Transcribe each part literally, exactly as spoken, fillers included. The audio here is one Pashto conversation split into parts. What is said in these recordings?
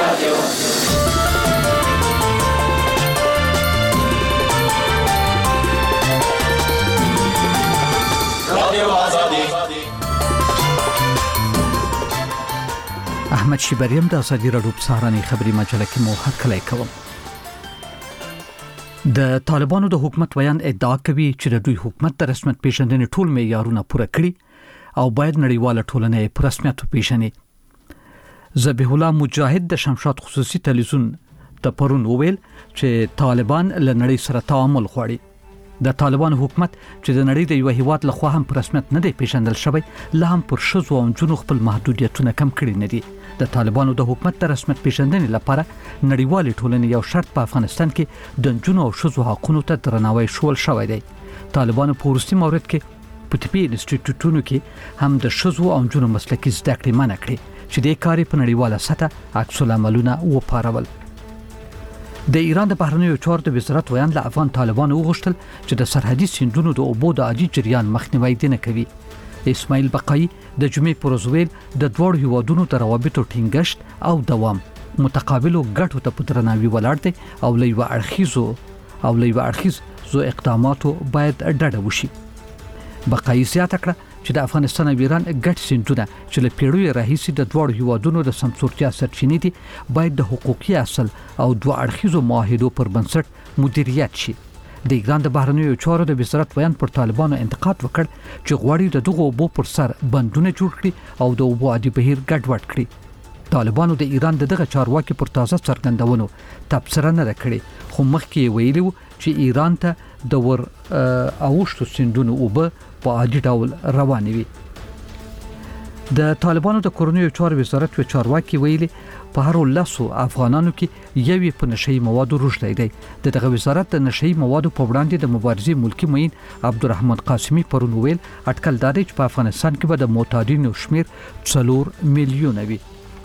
احمد شیبریم د ازادي راډیو په سهارنۍ خبري مجله کې مو هرکلی کوم. د طالبانو د حکومت بیان ادعا کوي چې د دوی حکومت د رسمیت پیژندنې ټول معیارونه پوره کړي او باید نړیواله ټولنه یې په رسمیت وپیژني. ذبیح الله مجاهد د شمشاد خصوصي تلویزیون ته پرون وویل چې طالبان له نړۍ سره تعامل غواړي. د طالبانو حکومت چې د نړۍ د یو هیواد لخوا هم په رسمیت نه دی پیژندل شوی، لا هم پر ښځو او نجونو خپل محدودیتونه کم کړي نه دي. د طالبانو د حکومت د رسمیت پیژندنې لپاره نړیوالې ټولنې یو شرط په افغانستان کې د نجونو او ښځو حقوقو ته درناوی شول شوی دی. طالبانو په وروستي مورد کې په طبي انسټیټیوټونو کې هم د ښځو او نجونو مسلکي زده کړې منع کړې چې د کاري په نړیواله سطح عکس العملونه وپارول. د ایران د بهرنیو چارو د وزارت ویان له افغان طالبانو وغوښتل چې د سرحدي سیندونو د اوبو د عادي جریان مخنیوي دي نه کوي. اسماعیل بقایی د جمعې پر ورځ ویل د دوړو هیوادونو د روابطو ټینګښت او دوام متقابلو ګټو ته په درناوي ولاړ دی او له یو اړخیزو او له یو اړخیزو اقداماتو باید ډډه وشي. بقایی زیاته کړه چې د افغانستان او ایران ګډ سیندونه چې له پیړیو راهیسې د دوړو هیوادونو د سمسورتیا سرچینې دي باید د حقوقي اصل او دوه اړخیزو معاهدو پر بنسټ مدیریت شي. د ایران د بهرنیو چارو د وزارت بیان پر طالبانو انتقاد وکړ چې غواړي د دغو اوبو پر سر بندونه جوړ کړي او د اوبو عادي بهیر ګډوډ کړي. طالبانو د ایران د دغه چارواکي پر تازه څرګندونو تبصره نه کړې، خو مخکې ویلي و چې ایران ته د ور اوښتو سیندونو اوبه په عادي ډول روانې وي. د طالبانو د کورنیو چارو وزارت و چارواکي ویلي په هر لاسو افغانانو کې یوې په نشئی موادو روشلې دی. د دغه وزارت د نشئی موادو په وړاندې د مبارزې ملکی معین عبدالرحمن قاسمی پرون ویل اټکل دادی چې په افغانستان کې به د معتادینو شمیر څلور میلیونه وي.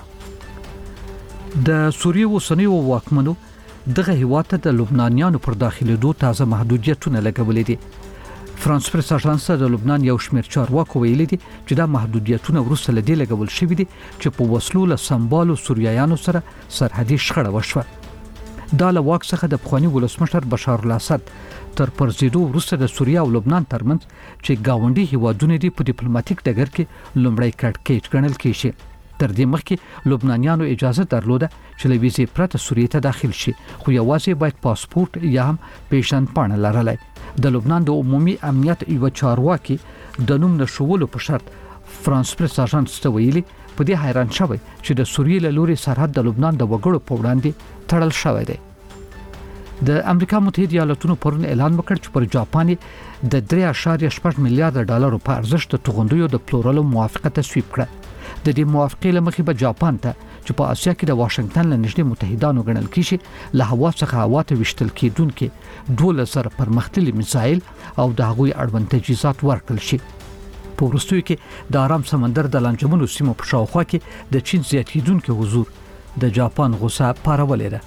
د سوریې اوسنیو واکمنو دغه هیواد ته د لبنانیانو پر داخليدو تازه محدودیتونه لګولې دي. فرانس پریس اژانس د لبنان یو شمېر چارواکو ویلي دي چې دا محدودیتونه وروسته له دې لګول شوي دي چې په وسلو له سمبالو سوریایانو سره سرحدي شخړه وشوه. دا له واک څخه د پخواني ولسمشر بشار الاسد تر پرځېدو وروسته د سوریه او لبنان ترمنځ چې گاونډي هیوادونه دي په ډیپلوماټیک ډګر کې لومړی کړکېچ ګڼل کېږي. تر دې مخکې لبنانیانو اجازه درلوده چې له ویزې پرته سوریې ته داخل شي، خو یوازې باید پاسپورت یا هم پیژند پاڼه لرلای. د لبنان د عمومي امنیت یو چارواکي د نوم نشولو په شرط فرانس پریس اژانس ته ویلي په دې حیران شوی چې د سوریې له لوري سرحد د لبنان د وګړو په وړاندې تړل شوی دی. د امریکا متحده ایالاتونو پرون اعلان وکړ چې پر جاپان د درې اعشاریه شپږ میلیارډ ډالرو په ارزښت د توغندیو د پلورلو موافقه تصویب کړه. د دې موافقې لمخې به جاپان ته چې په اسیا کې د واشنگټن له نږدې متحدانو ګڼل کیږي له هوا څخه هوا ته وشتل کېدونکې دوه زره پرمختللي میزایل او د هغوی اړوند تجهیزات ورکړل شي. په وروستیو کې د آرام سمندر د لانجمنو سیمو په شاوخوا کې د چین زیاتېدونکي حضور د جاپان غوسه پارولې ده.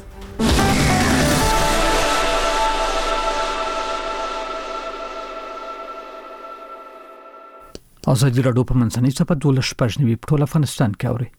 ازادي راډیو په منځنۍ صفحه دولس شپږ نوي په ټول افغانستان کې اوري.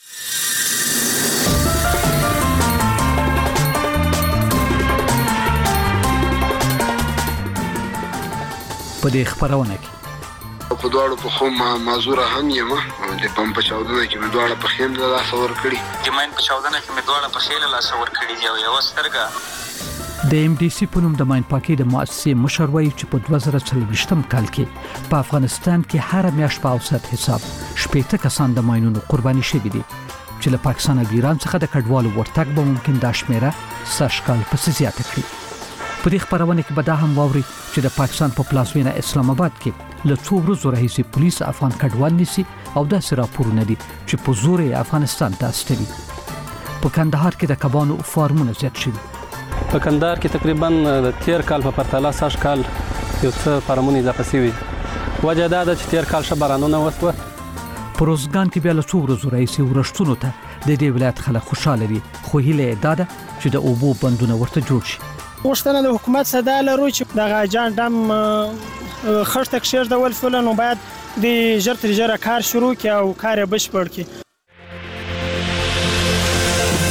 په دې خبرونه کې په دواړو په خو معذوره هم یم د پم په چاودنه کې مې دواړه په خیم لا سور کړی جمعین په چاودنه کې مې دواړه په خیل لا سور کړی دی او یو سترګه د ایم ډي سي په نوم د ماین پاکي د مؤسسې مشر وایي چې په دوه زره څلوېښتم کال کې په افغانستان کې هر میاشت په اوسط حساب شپږ کسان د ماینونو قرباني شوي دي چې له پاکستان او ایران څخه د کډوالو ورتګ به ممکن د شمیره سشکال پسې زیاته کړي. په دې خبرونه کې به دا هم واوري چې د پاکستان په پلازمینه اسلام آباد کې له څو ورځې راهیسې پولیس افغان کډوال نیسي او داسې راپورونه دي چې په زور یې افغانستان ته استوي. په کندهار کې د کبانو فارمونه زیات شوي. په کندهار کې تقریبا د تیر کال په پرتله سږ کال یو څه فارمونه اضافه شوي. وجه دا ده چې تیر کال ښه بارانونه وسوه. په روزګان کې بیا له څو ورځې راهیسې ورښتونو ته د دې ولایت خلک خوشاله دي، خو هیله یې دا ده چې د اوبو بندونه ورته جوړ شي. غوښتنه د حکومت څخه دا لرو چې دغه جان ډم خښته کښېږدول شول نو باید د ژر تر ژره کار شروع کړي او کار یې بشپړ کړي.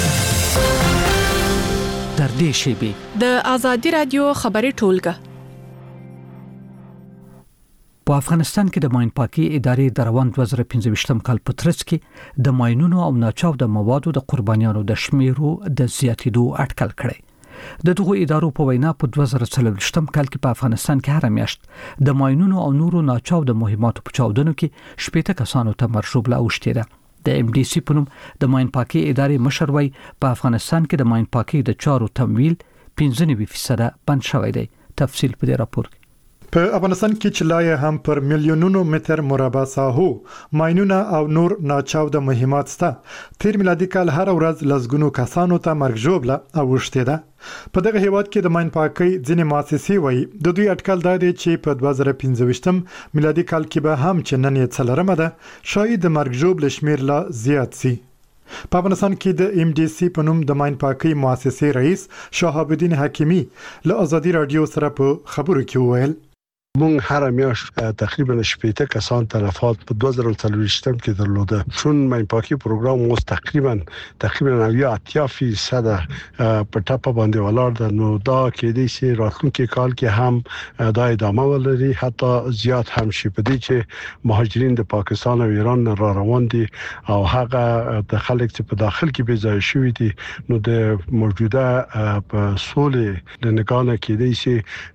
تر دې شیبې د ازادي رادیو خبري ټولګه. په افغانستان کې د ماین پاکي ادارې د روان دوه زره پنځه کال په ترڅ کې د ماینونو او ناچاو د موادو د قربانیانو د شمیرو د زیاتېدو اټکل کړی. د دغه ادارو په وینا په دوه زره څلوېښتم کال کې په افغانستان کې هر میاشت د ماینونو او نورو ناچاو د مهماتو په چاودنو کې شپږ کسانو ته مرګ ژوبله اوښتې ده. د ام ډي سي په نوم د ماین پاکي ادارې مشر وایي په افغانستان کې د ماین پاکي د چارو تمویل پنځه نوي فیصد بند شوی دی. تفصیل په دې راپور په افغانستان کې چې لای هم پر میلیونونو متر مربع ساحو ماینونه او نور ناچاو د مهمات ستا تیر میلادي کال هر ورځ لزګونو کسانو ته مرګ ژوبله اوښتې ده. په دغه هیواد کې د ماین پاکي ځینې مؤسسې وایي د دوی اټکل دا دی چې په دوه زره پنځه میلادي کال کې به هم چې نن یې څلورمه ده شاید د مرګ ژوبله شمیر لا زیات سي. په افغانستان کې د ام ډي سي په نوم د ماین پاکي مؤسسې رئیس شهاب الدین حکیمی له ازادي رادیو سره په خبرو کې وویل مونږ هر میاشت تقریبا شپږ کسان تلفات په دوه زره څلوېښتم کې درلوده. چون ماین پاکي پروګرام مو تقریبا تقریبا نوي اتیا فیصد په ټاپه باندې ولاړ ده. نو دا کې دي چې راتلونکي کال کې هم دا ادامه ولري حتی زیات هم شي. په دې چې مهاجرین د پاکستان او ایران را روان دي او هغه د خلک چې په داخل کې بي ځای شوی دي نو د موجوده په سولې د نگانه کې دي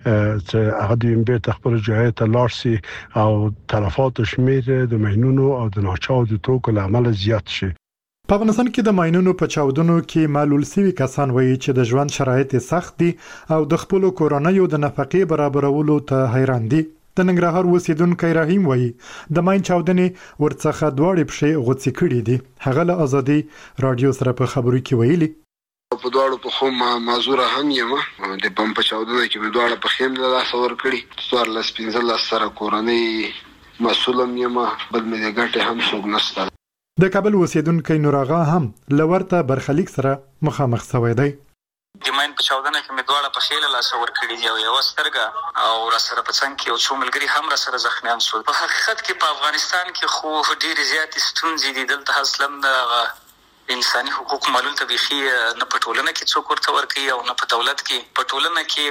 چې هغه د بیرته جای ته لارسي او تلفات شمیر د ماینونو او د ناچاو د توکو لامل زیات شي. په افغانستان کې د ماینونو په چاودنو کې معلول سوي کسان وایي چې د ژوند شرایط سخت دي او د خپل کورنیو د نفقې برابرولو ته حیران دي. د ننګرهار اوسیدونکو رحیم وایي د ماین چاودنې ورڅخه دواړې پښې غوڅې کړې دي. هغه له ازادي رادیو سره په خبرو کې ویلي په دواړو په خو ما معذور هم یم. د بم په چاودنه کې مې دواړه په خیم له لاس ور کړی څوار لاس پنځه سره کورنۍ مسولم یم بل مې د ګټه هم څوک نشته. د کابل اوسیدونکو نوراغا هم لورته برخلیک سره مخامخ شوی دی. د ماین په چاودنه کې مې دواړه په خیل لاس ور کړی دی او یو سترګه او را سره په څنګ کې او څو ملګری هم را سره زخمیان شول. په حقیقت کې په افغانستان کې خو ډېر زیات ستونزې دي. دلته اصلا د انساني حقوق معلول ته بيخي نه په ټولنه کې څوک ورته ورکوي او نه په دولت کې. په ټولنه کې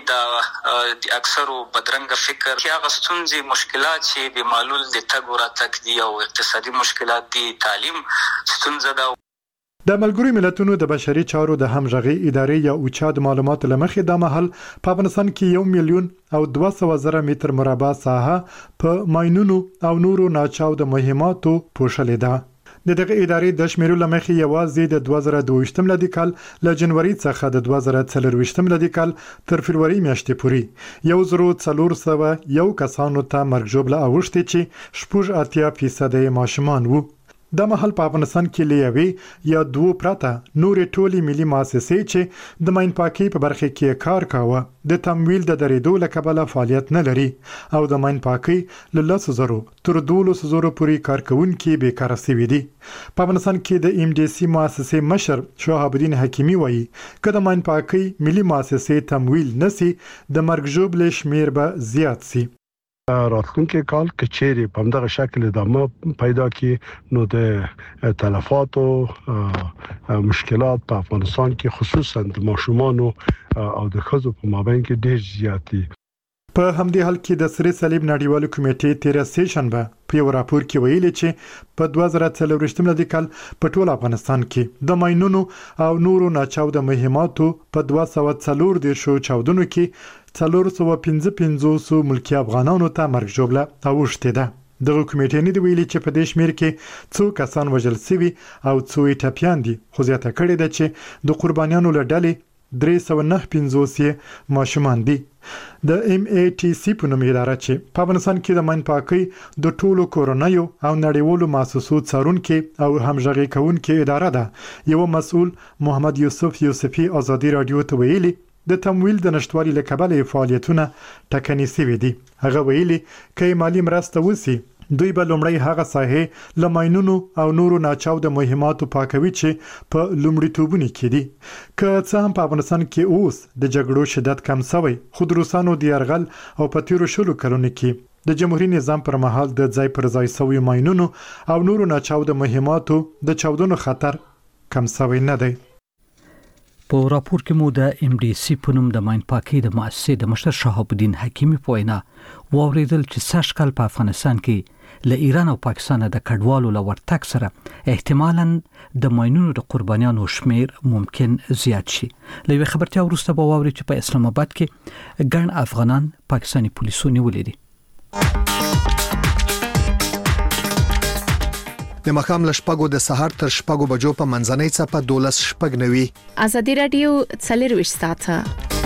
د اکثرو بدرنګه فکر کې هغه ستونزې مشکلات چې د معلول د تګ وراتګ دي او اقتصادي مشکلات دي، تعلیم ستونزه ده. د ملګرو ملتونو د بشري چارو د همغږي ادارې یا اوچا د معلوماتو لمخې د محل په افغانستان کې یو میلیون او دوه سوه زره متر مربع ساحه په ماینونو او نورو ناچاو د مهماتو پوښلې ده. د دغه ادارې د شمیرو لمخې یوازې د دوه زره دوه میلادي کال له جنوري څخه د دوه زره څلوېښت میلادي کال تر فروری میاشتې پورې یو زرو څلور سوه یو کسانو ته مرګ ژوبله اوښتې چې شپږ اتیا فیصد یې ماشومان وو. د محل په افغانستان کې لیوي یا دوه پراته نورې ټولي ملي مؤسسې چې د ماین پاکي په برخه کې کار کاوه د تمویل د درېدو لکبله فعالیت نه لري او د ماین پاکي له لس زرو تر دولس زرو پورې کارکونکي بیکاره شوي دي. په افغانستان کې د ام ډي سي مؤسسې مشر شهاب الدین حکیمی وایي که د ماین پاکي ملي مؤسسې تمویل نسی د مرګ ژوبلې شمیر به زیات سي. راتلونکي کال کچېری په همدغه شکل ادامه پیدا کی نو د تلفات او مشکلات په افغانستان کې خصوصا د ماشومان او د ښځو په مابین کې ډېر زیات دي. په همدې حال کې د سری صلیب نړیوالو کمیټې تیر سیشنبه په یو راپور کې ویلي چې په دوه زره څلوېښت میلادي کال په ټول افغانستان کې د ماینونو او نورو ناچاو د مهماتو په دوه سوه څلور دیرشو چاودنو کې څلور سوه پنځه پنځوس ملکي افغانانو ته مرګ ژوبله اوښتې ده. دغه کمیټې نه دی ویلي چې په دې شمیر کې څو کسان وژل شوي او څو یې ټپیان دي، خو زیاته کړې ده چې د قربانیانو له ډلې درې سوه نهه پنځوس یې ماشومان دي. د ام ای ټي سي په نوم اداره چې په افغانستان کې د ماین پاکۍ د ټولو کورنیو او نړیوالو مؤسسو څارونکي او همغږي کوونکي اداره ده، یو مسؤل محمد یوسف یوسفي ازادي رادیو ته ویلي د تمویل د نشټوالي له کبله فعالیتونه ټکني شوي دي. هغه ویلي که مالی مرسته وسی دوی به لومړی هغه ساحې له ماینونو او نورو ناچاو د مهماتو پاکوي چې په لومړیتوبونو کې دي. که څه هم په افغانستان کې اوس د جګړو شدت کم شوی، خو د روسانو د یرغل او په تیرو شلو کلونو کې د جمهوریت نظام پر مهال د ځای پر ځای شویو ماینونو او نورو ناچاو د مهماتو د چاودنو خطر کم شوی نه دی. په راپور کې مو د ام ډي سي په نوم د ماین پاکي د مؤسسې د مشر شهاب الدین حکیمي په وینا واوریدل چې سږ کال په افغانستان کې له ایران او پاکستان د کډوالو لورتک سره احتمالاً د ماینونو د قربانیانو شمیر ممکن زیات شي. لوي خبرتیا وروسته به واوري چې په اسلام آباد کې ګڼ افغانان پاکستاني پولیسو نیولې دي. د مخام لشپګو د سحر تر شپګو بجو په منځنۍ څپه دولس شپګ نوي. ازادي رادیو څلرويش ساعته.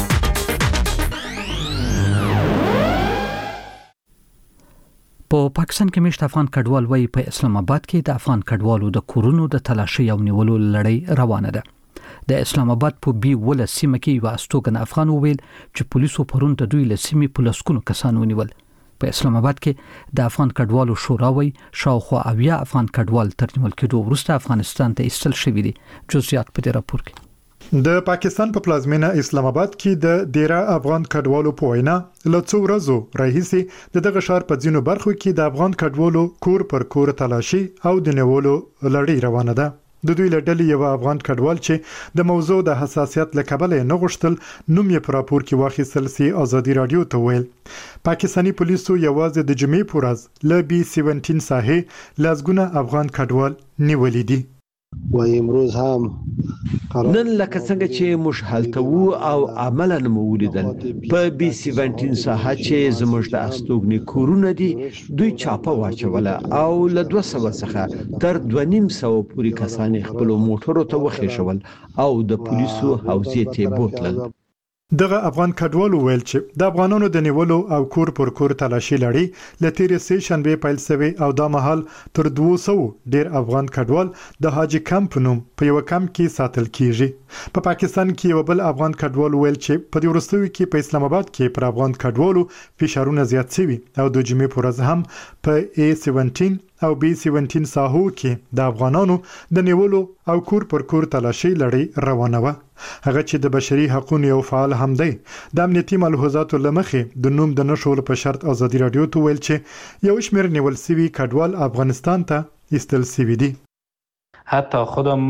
په پاکستان کې مشت افغان کډوال وای په اسلام آباد کې د افغان کډوالو د کورونو د تلاشي او نیولو لړۍ روانه ده. د اسلام آباد په بي ول سیمه کې یو استوګن افغان ویل چې پولیسو پرون د دوی لسیمې پولیسکونو کسانو نیول. په اسلام آباد کې د افغان کډوالو شوراوي شاوخوا اویا افغان کډوال تر نیول کېدو وروسته افغانستان ته ایستل شوی دي. جزئیات په دې راپور کې. د پاکستان په پلازمینه اسلام آباد کې د ډیره افغان کډوالو په وینا له څو ورځو راهیسې د دغه ښار په ځینو برخو کې د افغان کډوالو کور پر کور تلاشي او د نیولو لړۍ روانه ده. د دوی لړۍ یو افغان کډوال چې د موضوع د حساسیت لکبل نه غوښتل نوم یې په راپور کې واخیستل سي ازادي رادیو ته ویل. پاکستانی پولیسو یوازې د جمعې پورز ل بي سیونټین ساحې لازګونه افغان کډوال نیولې دي. و امروز هم نن لکه څنګه چې موږ حالت وو او عملاً مو ولیدل په بي سیونټین ساحه چې زموږ د استوګنې کورونه دي دوی چاپه واچوله او له دوه سوه څخه تر دوه نیم سوه پورې کسان خپل موټرو ته وخېښول او د پولیسو حوزې ته بوتلل. دغه افغان کډوال ویل چې د افغانانو د نیولو او کور پر کور تلاشي لړۍ ل تیر سه شنبه پیل شوی او د مهال تر دوه سوه ډیر افغان کډوال د حاجی کمپ نوم په یو کمپ کې ساتل کیږي. په پاکستان کې یو بل افغان کډوال ویل چې په دې وروستیو کې په اسلام آباد کې پر افغان کډوالو فشارونه زیات شوي او د جمعې پر ورځ هم په اي سیونټین او بي سیونټین ساحو کې د افغانانو د نیولو او کور پر کور تلاشي لړۍ روانه و. هغه چې د بشري حقوقو یو فعال هم دی د امنیتي ملحوظاتو لمخې د نوم د نشول په شرط ازادي رادیو ته ویل چې یو شمېر نیول سوي کډوال افغانستان ته ایستل سوي دي. حتی خودم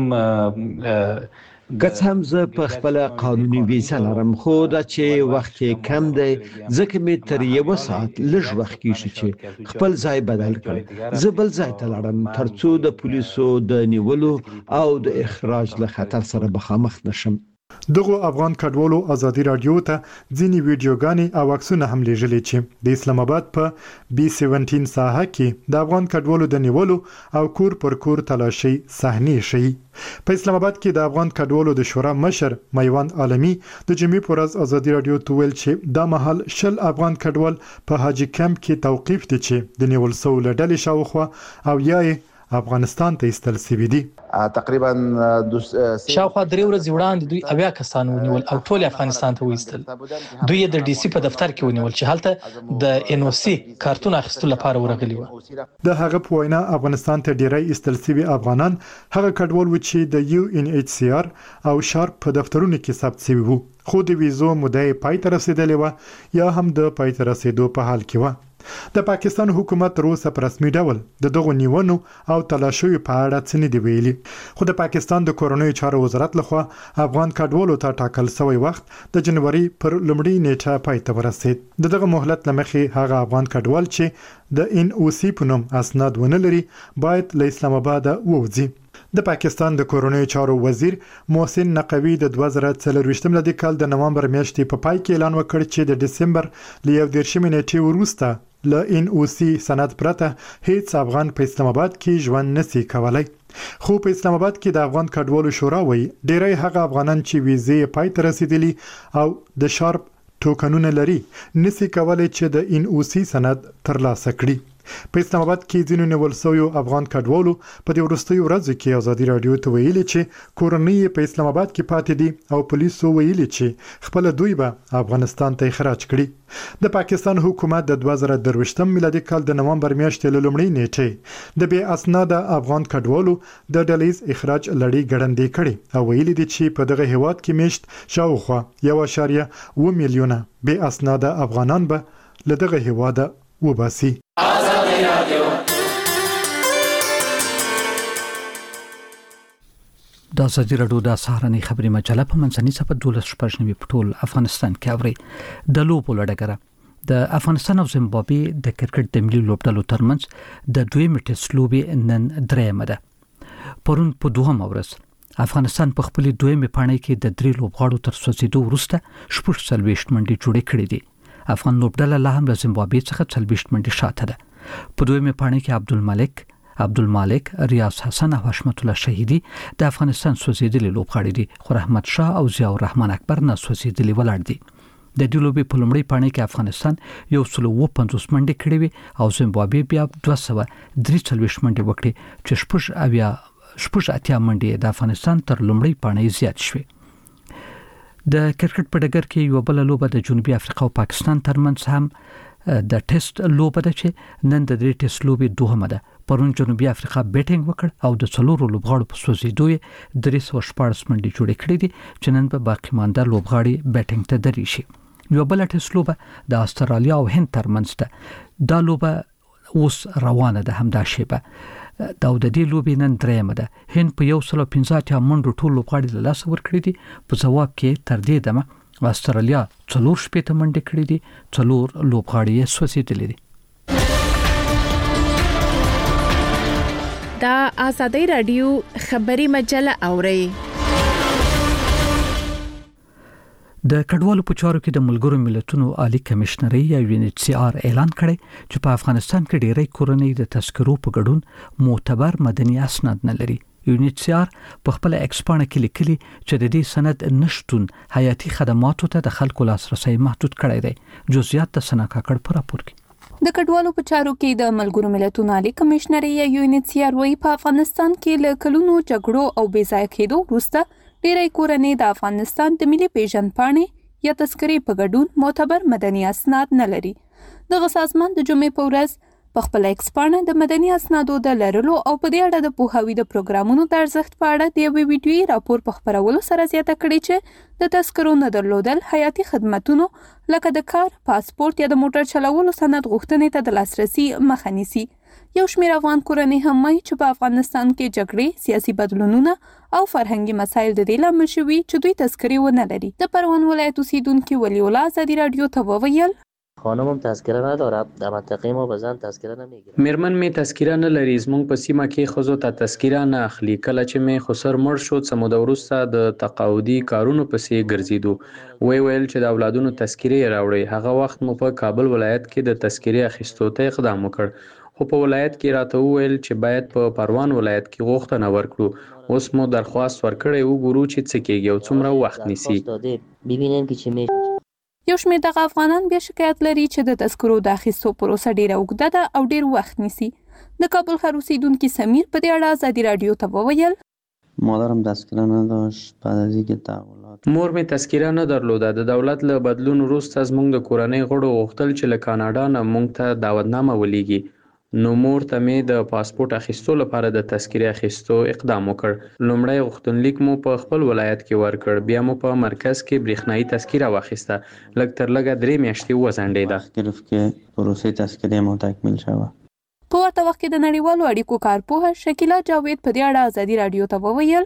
ګڅ هم زه په خپل قانوني ویزه لرم خو دا چې وخت کم دی ځکه مې تر یو ساعت لږ وخت کېږي چې خپل ځای بدل کړم. زه بل ځای ته لاړم ترڅو د پولیسو د نیولو او د اخراج له خطر سره مخامخ نشم. دغه افغان کډوالو ازادي رادیو ته ځینی ویډیوګانې او عکسونه هم لیږلي چې د اسلام آباد په بي سیونټین ساحه کې د افغان کډوالو د نیولو او کور پر کور تلاشي صحنې شي. په اسلام آباد کې د افغان کډوالو د شورا مشر میوند عالمي د جمعې پر ورځ ازادي رادیو ته ویل چې د محل شل افغان کډوال په حاجی کمپ کې توقيف دي چې د نیول سو لړل شاوخوا او یای افغانستان ته ایستل سوي دي. تقریبا شاوخوا درې ورځې وړاندې دوی اویا کسان ونیول او ټول افغانستان ته وایستل. دوی د ډي سي په دفتر کې ونیول چې هلته د ان او سي کارتون اخیستلو لپاره ورغلي و. د هغه په وینا افغانستان ته ډیری ایستل سوي افغانان هغه کډوال و چې د یو ان ایچ سی آر او شارپ په دفترونو کې ثبت شوي وو خو د ویزو مدعي پای ته رسیدلې و یا هم د پای ته رسیدو په حال کې و. د پاکستان حکومت تر اوسه په رسمي ډول د دغو نیونو او تلاشیو په اړه څه نه دی ویلي خو د پاکستان د کورونی چارو وزارت لخوا افغان کډوالو ته ټاکل شوی وخت د جنوري پر لومړۍ نیټه پای ته ورسید. دغه مهلت لمخې هغه افغان کډوال چې د ان او سی په نوم اسناد ونه لري باید له اسلام آباد ووځي. د پاکستان د کورونی چارو وزیر محسن نقوی د دوه زره څلرویشتم لدی کال د نومبر میاشتې په پای کې اعلان وکړ چې د دسمبر ل یو دیرشمې نیټې وروسته ل ان او سی سند پرته هیڅ افغان په اسلام آباد کې ژوند نشي کولای. خو په اسلام آباد کې د افغان کډوالو شورا وایي ډیری هغه افغانان چې ویزې پای ته رسیدلي او د شارپ ټوکنونه لري نشي کولای چې د ان او سی سند ترلاسه کړي. په اسلام آباد کې ځینو نیول شویو افغان کډوالو په دې وروستیو ورځو کې ازادي رادیو ته ویلي چې کورنۍ په اسلام آباد کې پاتې دي او پولیسو ویلي چې خپل دوی به افغانستان ته اخراج کړي. د پاکستان حکومت د دوه زره درویشتم میلادي کال د نومبر میاشتې له لومړۍ نیټې د بې اسناده افغان کډوالو د ډلیز اخراج لړۍ ګړندۍ کړي او ویلي دي چې په دغه هیواد کې میشت شاوخوا یو اشاریه اوه میلیونه بې اسناده افغانان به له دغه هیواده وباسي. د ازادي راډیو د سهارنۍ خبري مجله په منځني صفحه دولس شپږنوي پټول افغانستان کې اوري د لوبو لړګره د افغانستان او زیمبابوې د کرکټ د ملي لوبډلو ترمنځ د دویم ټیسټ لوبي نن درېمه ده. پرون په دوهم ورځ افغانستان په خپل دویم پاڼې کې د درې لوبغاړو تر سوځېدو وروسته شپږ څلوېښت منډې جوړې کړې دي. افغان لوبډله لا هم له زیمبابوې څخه څلوېښت منډې شاته ده. په دویمه پاڼې کې عبدالملک عبدالمالک ریاض حسن او حشمت الله شهیدی د افغانستان سوځېدلي لوبغاړي دي، خو رحمت شاه او ضیاء الرحمن اکبر نه سوځېدلي ولاړ دي. د دې لوبې په لومړۍ پاڼې کې افغانستان یو سل او پنځوس منډې کړې وي او زیمبابوې بیا دوه سوه درې څلوېښت منډې وکړې چې شپږ اویا شپږ اتیا منډې د افغانستان تر لومړۍ پاڼې زیات شوې. د کرکټ په ډګر کې یو بل لوبه د جنوبي افریقا او پاکستان ترمنځ هم د ټیسټ لوبه ده چې نن د درې ټیسټ لوبې دوهمه ده. پرون جنوبي افریقا بیټینګ وکړ او د څلورو لوبغاړو په سوځېدو یې درې سوه شپاړس منډې جوړې کړې دي چې نن به باقي مانده لوبغاړي بیټینګ ته درې شي. یو بل ټیسټ لوبه د استرالیا او هند ترمنځ ده. دا لوبه اوس روانه ده همدا شیبه. دا د دې لوبې نن درېمه ده. هند په یو سل پنځه اتیا منډو ټول لوبغاړي له لاسه ورکړي دي. په ځواب کې تر دې دمه استرالیا څلور شپېته منډې کړې دي، څلور لوبغاړي یې سوځېدلي دي. دا ازادي رادیو خبري مجله اوري. د کډوالو په چارو کې د ملګرو ملتونو عالی کمشنري یا یو ان ایچ سی آر اعلان کړی چې په افغانستان کې ډېری کورنۍ د تذکرو په ګډون معتبر مدني اسناد نه لري. یو ان ایچ سی آر په خپل ایکسپانه کې لیکلي چې د دې سند نشټون حیاتي خدماتو ته د خلکو لاسرسي محدود کړی دی. جزئیات د سنا کاکړ پر راپور کې. د کډوالو په چارو کې د ملګرو ملتونو عالی کمشنري یا یو ان ایچ سی آر وايي په افغانستان کې له کلونو جګړو او بې ځای کېدو وروسته ډېری کورنۍ د افغانستان د ملي پیژندپاڼې یا تذکرې په ګډون معتبر مدني اسناد نه لري. دغه سازمان د جمعې په ورځ په خپل ایکسپانه د مدني اسنادو د لرلو او په دې اړه د پوهاوي د پروګرامونو د ارزښت په اړه د یوې ویډیويي راپور په خپرولو سره زیاته کړې چې د تذکرو نه درلودل حیاتي خدماتونو لکه د کار، پاسپورت یا د موټر چلولو سند غوښتنې ته د لاسرسي مخه نیسي. یو شمېر افغان کورنۍ هم وایي چې په افغانستان کې جګړې، سیاسي بدلونونه او فرهنګي مسایل د دې لامل شوي چې دوی تذکرې ونه لري. د پروان ولایت اوسیدونکي ولی الله ازادي رادیو ته وویل خانمم تذکره نداره، در منطقه ما بزن تذکره نمیگیره. میرمن می تذکره نه لري، زمونږ په سیمه کې خزو ته تذکره نه اخلي. کله چې می خسر مړ شو څه موده وروسته د تقاعدي کارونو پسې ګرځیدو. وی ویل چې د اولادونو تذکره راوړي. هغه وخت مو په کابل ولایت کې د تذکره اخیستو ته اقدام وکړ، خو په ولایت کې راته وویل چې باید په پروان ولایت کې غوښتنه ورکړو. اوس مو درخواست ورکړی، وګورو چې څه کېږي او څومره وخت نیسي. ببینیم که چی میشه. یو شمېر دغه افغانان بیا شکایت لري چې د تذکرو د اخیستو پروسه ډیره اوږده ده او ډیر وخت نیسي. د کابل ښار اوسیدونکي سمیر په دې اړه ازادي رادیو ته وویل مادرم تذکره نداشت. بعد از اینکه تحولات مور می تذکره نه درلوده. د دولت له بدلون وروسته زموږ د کورنۍ غړو غوښتل چې له کاناډا نه موږ ته دعوتنامه ولیږي. نو مور ته می د پاسپورت اخیستو لپاره د تذکره اخیستو اقدام وکړ. لومړی غوښتنلیک مو په خپل ولایت کې ورکړ، بیا مو په مرکز کې برېښنايي تذکره واخیسته. لږ تر لږه درې میاشتې وځنډېده. گرفت که پروسه تذکره ما تکمیل شود. په ورته وخت کې د نړیوالو اړیکو کارپوهه شکیلا جاوید په دې اړه ازادي رادیو ته وویل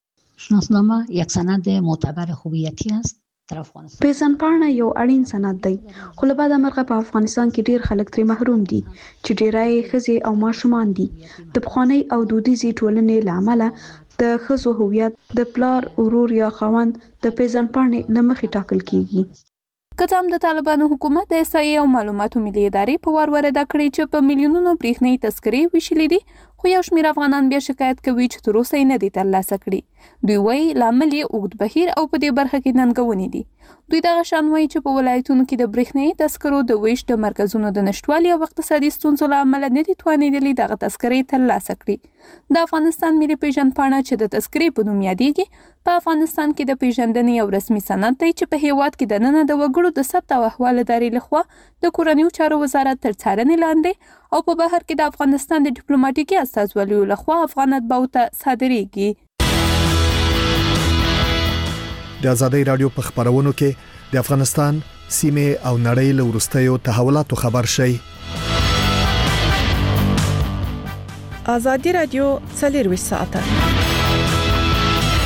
شناسنامه یک سند معتبر هویتی است. پیژندپاڼه یو اړین سند دی، خو له بده مرغه په افغانستان کې ډیر خلک ترې محروم دي چې ډیری ښځې او ماشومان دي. د پخوانۍ او دودیزې ټولنې له امله د ښځو هویت د پلار، ورور یا خاوند د پیژندپاڼې له مخې ټاکل کیږي. که څه هم د طالبانو حکومت د احصایې او معلوماتو ملي ادارې په وار ورده کړې چې په میلیونونو برېښنايي تذکرې ویشلې دي، خو یو شمېر افغانان بیا شکایت کوي چې تر اوسه یې نه دي ترلاسه کړي. دوی وایي لامل یې اوږد بهیر او په دې برخه کې ننګونې دي. دوی دغه شان وایي چې په ولایتونو کې د برېښنايي تذکرو د ویش د مرکزونو د نشتوالي او اقتصادي ستونزو له امله نه دي توانېدلي دغه تذکرې ترلاسه کړي. د افغانستان ملي پیژندپاڼه چې د تذکرې په نوم یادېږي په افغانستان کې د پیژندنې یو رسمي سند دی چې په هیواد کې دننه د وګړو د ثبت او احوال ادارې لخوا د کورنیو چارو وزارت تر څارنې لاندې او په بهر کې د افغانستان د ډیپلوماټیکي استازولیو لخوا افغان اتباعو ته صادریږي. د ازادي رادیو په خبرونو کې د افغانستان سیمه او نړۍ له وروستیو تحولاتو خبر شي. ازادي رادیو څلور ساعته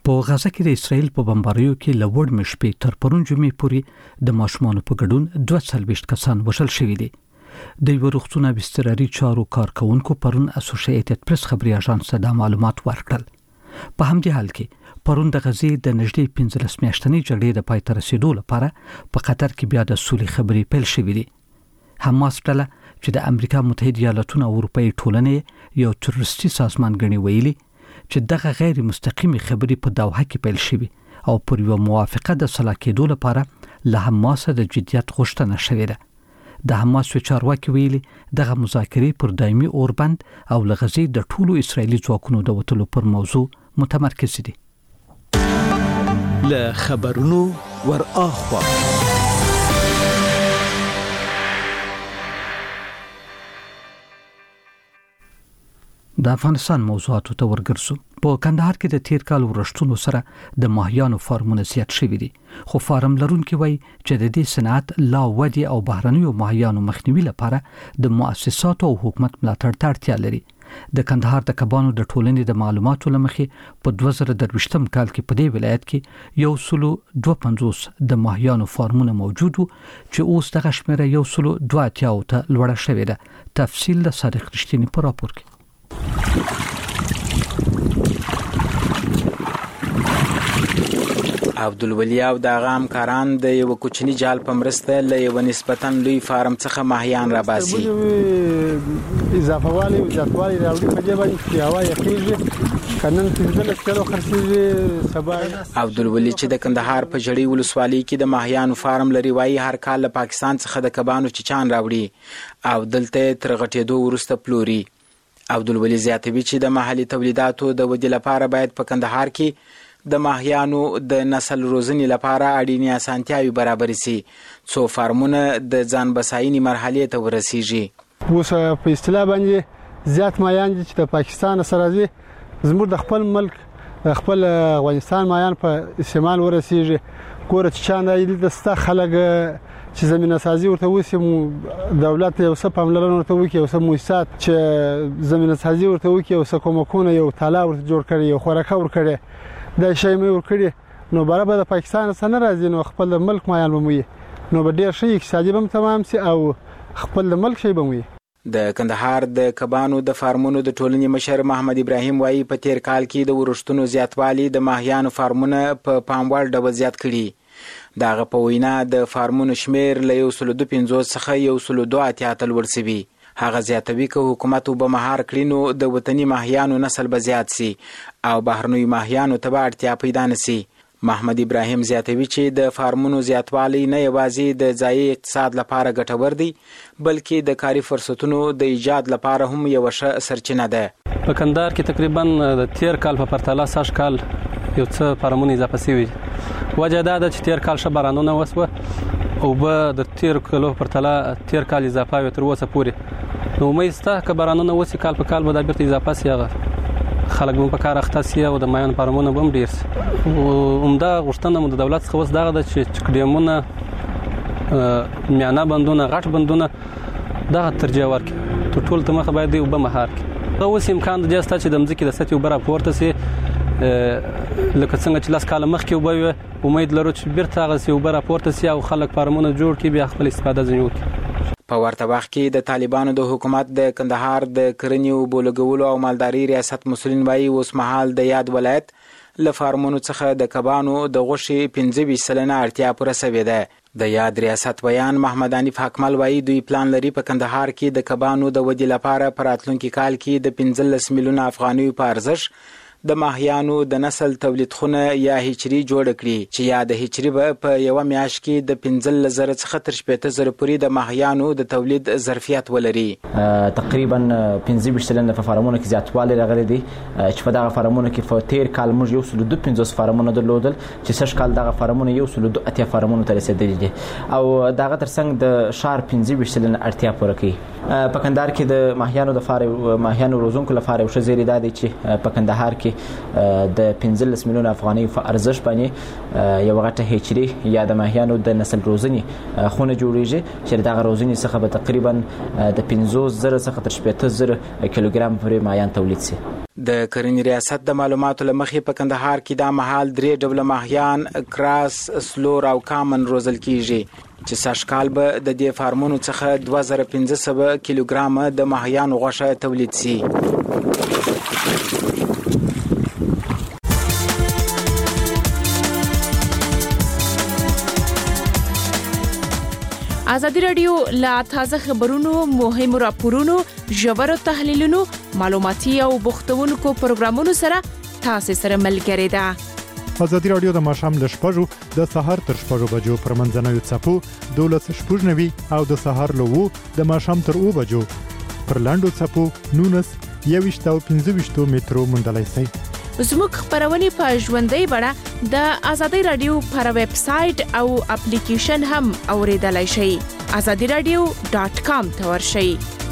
په غزه کې د اسرایل په بمباریو کې لوړ مشپې تر پرون جمعې پورې د ماشومان په ګډون دوه سل ویشت کسان وژل شوي دي. د یو روغتون بستراري چارو کارکونکو پرون اسوسییټډ پریس خبري اژانس ته د معلومات ورکړل. په همدې حال کې پرون د غزې د نږدې پنځلس میاشتنۍ جګړې د پای ته رسیدو لپاره په قطر کې بیا د سولې خبرې پیل شوې دي. حماس ډله چې د امریکا متحده ایالاتونو او اروپאי ټولنې یو تروریستي سازمان ګڼي ویلي چې دغه غیر مستقیمي خبرې په دوحه کې پیل شوې او پر یو موافقه د صلاح کېدو لپاره له حماس د جديت غوښتنه شوې ده. د حماس چارواکي ویلي دغه مذاکرې پر دایمي اوربند او لغزي د ټولو اسرایلی ځواکونو د وټلو پر موضوع متمرکز دي. له خبرونو ور اخوا د افغانستان موضوعاتو ته ورګرځو. په کندهار کې د تیر کال ورښتونو سره د ماهیانو فارمونه زیات شوي دي، خو فارم لرونکي وایي چې د دې صنعت لا ودی او بهرنیو ماهیانو مخنیوي لپاره د مؤسساتو او حکومت ملاتړ ته اړتیا لري. د کندهار د کبانو د ټولنې د معلوماتو لمخې په دوه زره درویشتم کال کې په دې ولایت کې یو سلو دوه پنځوس د ماهیانو فارمونه موجود وو چې اوس دغه شمیره یو سلو دوه اتیا ته لوړه شوې ده. تفصیل د صادق رښتینی په راپور کې. عبدالولي او د هغه همکاران د یو کوچني جال په مرسته له یو نسبتاً لوی فارم څخه ماهیان راباسي. اضافه والی او زیاتوالی راوړي په دې باندې چې هوا یخیږي کنن پنځلس کیلو خرڅیږي سبا. عبدالولي چې د کندهار په جړی ولسوالۍ کې د ماهیانو فارم لري وایي هر کال له پاکستان څخه د کبانو چچان راوړي او دلته تر غټېدو وروسته پلوري. عبدالولي زیاتوي چې د محلي تولیداتو د ودې لپاره باید په کندهار کې د ماهیانو د نسل روزنې لپاره اړینې اسانتیاوي برابر شي څو فارمونه د ځان بساینې مرحلې ته ورسیږي. اوس په اصطلاح باندې زیات ماهیان چې د پاکستان سره دي زموږ د خپل ملک خپل افغانستان ماهیان په استعمال ورسیږي. کور چې چاند د ستا خلک چې زمينه سازي ورته وسی دولت یو څه پاملرنه ورته وکي او څه موسسات چې زمينه سازي ورته وکي او څه کومکونه یو تالا ورته جوړ کړي یو خوراکه ور کړي دا شی مې ور کړي نو برابر د پاکستان سره راځي نو خپل ملک مایان بموي نو به ډیر شي اقتصادي بم تمام سي او خپل ملک شي بموي. د کندهار د کبانو د فارمونو د ټولنې مشر محمد ابراهیم وایي په تیر کال کې د ورښتونو زیاتوالی د ماهیانو فارمونه په پاموړ ډول زیات کړي. داغه په وینا د فارمونو شمیر له یو سل دوه پنځوس څخه یو سل دوه اتیا ته لوړ شوی. هغه زیاتوي که حکومت وب مهار کړي نو د وطني ماهیانو نسل به زیات سي او بهرنوي ماهیانو ته به اړتیا پیدا نشي. محمد ابراهیم زیاتوي چې د فارمونو زیاتوالی نه یوازې د ځایي اقتصاد لپاره ګټور دی بلکې د کاري فرصتونو د ایجاد لپاره هم یو ښه سرچینه ده. په کندهار کې تقریبا د تیر کال په پرتله سږ کال یو څه فارمونه اضافه شوي. وجه دا ده چې تیر کال ښه بارانونه وسوه او به د تیر کلو پرتله تیر کال اضافه وي تر اوسه پورې. نو امید شته که بارانونه وسي کال په کال به دا بیرته اضافه سي هغه خلک به په کار اخته سي او د مایان فارمونه به هم ډېر سي. عمده غوښتنه مو د دولت څخه اوس دغه ده چې چکډیمونه میانه بندونه غټ بندونه دغه ترجیح ورکړي تر ټولو ته مخه باید دوی اوبه مهار کړي. اوس امکان د دې شته چې د مځکې د سطحې اوبه راپورته سي لکه څنګه چې لاس کاله مخکې اوبه وي امید لرو چې بیرته هغسې اوبه راپورته سي او خلک فارمونه جوړ کړي بیا خپل استفاده ځینې وکړي. په ورته وخت کې د طالبانو د حکومت د کندهار د کرنې اوبو لګولو او مالدارۍ ریاست مسؤلین وایي اوس مهال د یاد ولایت له فارمونو څخه د کبانو د غوښې پنځه ویشت سلنه اړتیا پوره شوې ده. د یاد ریاست بیان محمد حنیف حکمل وایي دوی پلان لري په کندهار کې د کبانو د ودې لپاره په راتلونکي کال کې د پنځلس میلیونه افغانیو په ارزښت د ماهیانو د نسل تولید خونه یا هچري جوړ کړي چې یا د هچري په یو میاشت کې د پنځلس زره څخه تر شپږ زره پورې د ماهیانو د تولید ظرفیت ولري. تقریبا پنځه ویشت سلنه په فارمونو کې زیاتوالی راغلی دی چې په دغه فارمونو کې په تیر کال موږ یو سل دوه پنځوس فارمونه درلودل چې سږ کال دغه فارمونه یو سل دوه اتیا فارمونو ته رسیدلي دي او دغه ترڅنګ د ښار پنځه ویشت سلنه اړتیا پوره کوي. په کندهار کې د ماهیانو د فارم ماهیانو روزونکو لپاره یو ښه زیری دا دی چې په کندهار کې د پنځلس میلیون افغانۍ په ارزښت باندې یو غټه هچري یا د ماهیانو د نسل روزنې خونه جوړیږي چې دغه روزنې څخه به تقریبا د پنځوس زره څخه تر شپږ زره کیلوګرام پورې ماهیان تولید شي. د کرنې ریاست د معلوماتو له مخې په کندهار کې دا مهال درې ډوله ماهیان کراس، سلور او کامن روزل کیږي چې سږکال به د دې فارمونو څخه دوه زره پنځه سوه کیلوګرامه د ماهیانو غوښه تولید شي. ازادي رادیو لا تازه خبرونو، مهمو راپورونو، ژورو تحلیلونو، معلوماتي او بوختونکو پروګرامونو سره تاسو سره ملګری ده. ازادي رادیو د ماښام له شپږو د سهار تر شپږو بجو پر منځنوي څپو دولس شپږ نوي او د سهار له وو د ماښام تر اوه بجو پر لاندو څپو نونس یويشت او پنځه ویشت مترو موندلای شئ. زموږ خبرونه په ژوندۍ بڼه د ازادي رادیو پر ویب سټ او اپلیکیشن هم اوریدلای شئ. azadi radio dot com ته ورشئ.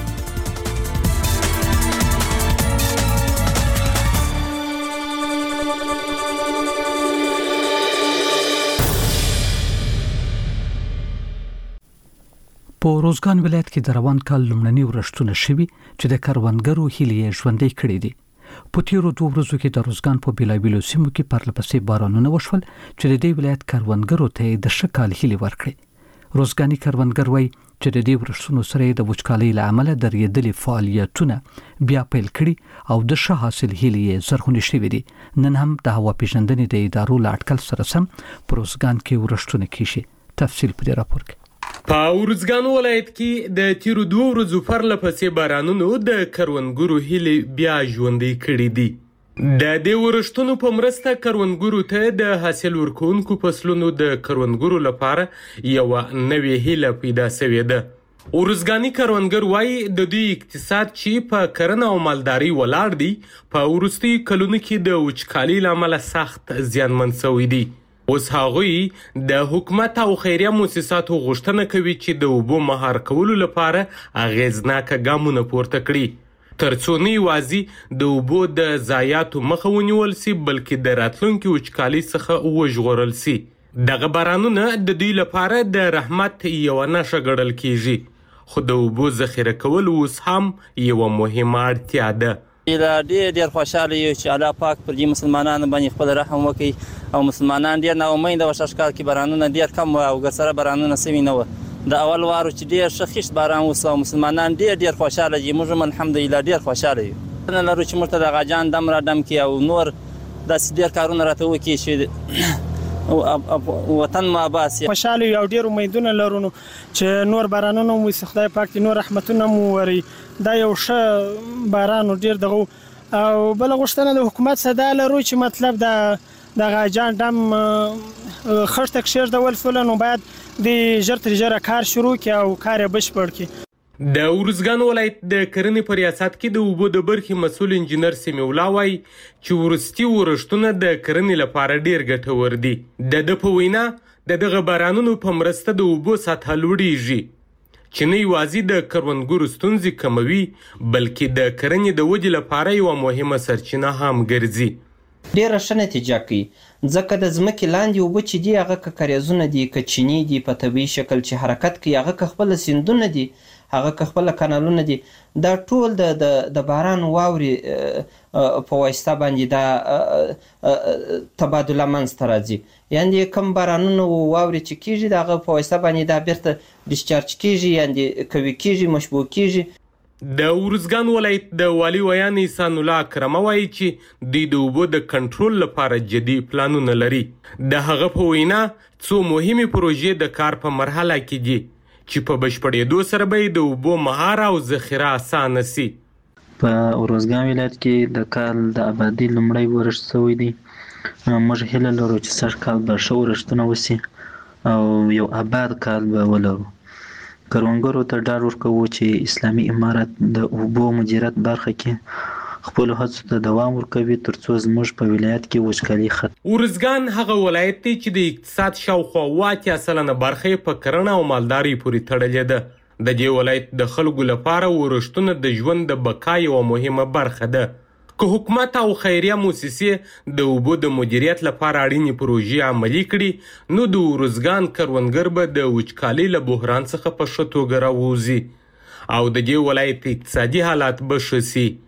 په روزګان ولایت کې د روان کال لومړني ورښتونه شوي چې د کروندګرو هیلې ژوندۍ کړې دي. په تیرو دوه ورځو کې د روزګان په بیلابیلو سیمو کې پرلپسې بارانونه وشول چې د دې ولایت کروندګرو ته د ښه کال هیلې ورکړې. روزګاني کروندګر وایي چې د دې ورښتونو سره د وچکالۍ له امله درېدلي فعالیتونه بیا پیل کړي او د ښه حاصل هیلې زرغونې شوې دي. نن هم د هوا پیژندنې د ادارو له اټکل سره سم په روزګان کې ورښتونه کیږي. تفصیل په دې راپور کې. په ورزګان ولایت کې د تیرو دوه ورځو پرلپسې بارانونو د کروندګرو هیلې بیا ژوندۍ کړې دي. د دې ورښتونو په مرسته کروندګرو ته د حاصل ورکوونکو فصلونو د کروندګرو لپاره یو نوې هیله پیدا شوې ده. ورزګاني کروندګر وایي د دوی اقتصاد چې په کرنه او مالداري ولاړ دی په وروستي کلونو کې د وچکالۍ له امله سخت زیانمن شوی دی. اوس هغوی د حکومت او خیریه مؤسساتو غوښتنه کوي چې د اوبو مهار کولو لپاره اغیزناکه ګامونه پورته کړي ترڅو نه یوازې د اوبو د ضایعاتو مخه ونیول سي بلکې د راتلونکي وچکالۍ څخه وژغورل سي. دغه بارانونه د دوی لپاره د رحمت یوه نښه ګڼل کیږي خو د اوبو ذخیره کول اوس هم یوه مهمه اړتیا ده. ډېر ډېر خوشحاله یو چې الله پاک پر دې مسلمانانو باندې خپل رحم وکړي او مسلمانان ډېر ناامیده وه. ښه ښکار کې بارانونه ډېر کم وه او ګرسره بارانونه سوي نه وه. د اول وارو چې ډېر ښه خیشت باران وسو او مسلمانان ډېر ډېر خوشحاله دي. موږ هم الحمدلله ډېر خوشحاله یو. نه لرو چې موږ ته د غاجان دم را دم کړي او نور داسې ډېر کارونه راته وکړي چې وطن مو آباد سي. خوشحاله یو ډېر امیدونه لرو چې نور بارانونه مو خدای پاک دې نور رحمتونه مو وري. دا یو ښه باران ډېر دغه او بل غوښتنه د حکومت څخه دا لرو چې مطلب د د غاجان دم خښته کښېږدول سوله نو باید د ژر تر ژره کار شروع کړي او کار یې بشپړ کړي. د ورزګان ولایت د کرنې په ریاست کې د اوبو د برخې مسؤل انجینر سمیع الله وایي چې وروستي ورښتونه د کرنې لپاره ډېر ګټور دي. د ده په وینا د دغه بارانونو په مرسته د اوبو سطحه لوړیږي چې نه یوازې د کروندګرو ستونزې کموي بلکې د کرنې د ودې لپاره یوه مهمه سرچینه هم ګرځي. ډیره ښه نتیجه کوي ځکه د ځمکې لاندې اوبه چې دي هغه که کاریزونه دي که چینې دي په طبیعي شکل چې حرکت کوي هغه که خپله سیندونه دي هغه که خپله کانالونه دي دا ټول د د باران واورې په واسطه باندې دا تبادله منځته راځي. یعنې کوم بارانونه واورې چې کیږي د هغه په واسطه باندې دا بیرته ډسچارج کیږي یعنې قوي کیږي مشبوع کیږي. د ورزګان ولایت د والي ویان احسان الله اکرمه وایي چې دوی د اوبو د کنټرول لپاره جدي پلانونه لري. د هغه په وینا څو مهمې پروژې د کار په مرحله کې دي چې په بشپړېدو سره به د اوبو مهار او ذخیره اسانه سي. په ورزګان ولایت کې د کال د آبادي لومړی ورښت شوی دی. موږ هیله لرو چې سږ کال به ښه ورښتونه وسي او یو آباد کال به ولرو. کروندګرو ته ډاډ ورکوو چې اسلامي امارت د اوبو مدیریت برخه کې خپلو هڅو ته دوام ورکوي ترڅو زموږ په ولایت کې وچکالي ختمه. ورزګان هغه ولایت دی چې د اقتصاد شاوخوا اوه اتیا سلنه برخه یې په کرنه او مالدارۍ پورې تړلې ده. د دې ولایت د خلکو لپاره ورښتونه د ژوند د بقا یوه مهمه برخه ده. که حکومت او خیریه موسسې د اوبو د مدیریت لپاره اړینې پروژې عملي کړي نو د ارزګان کروندګر به د وچکالۍ له بحران څخه په ښه توګه راووځي او د دې ولایت اقتصادي حالات به ښه سي.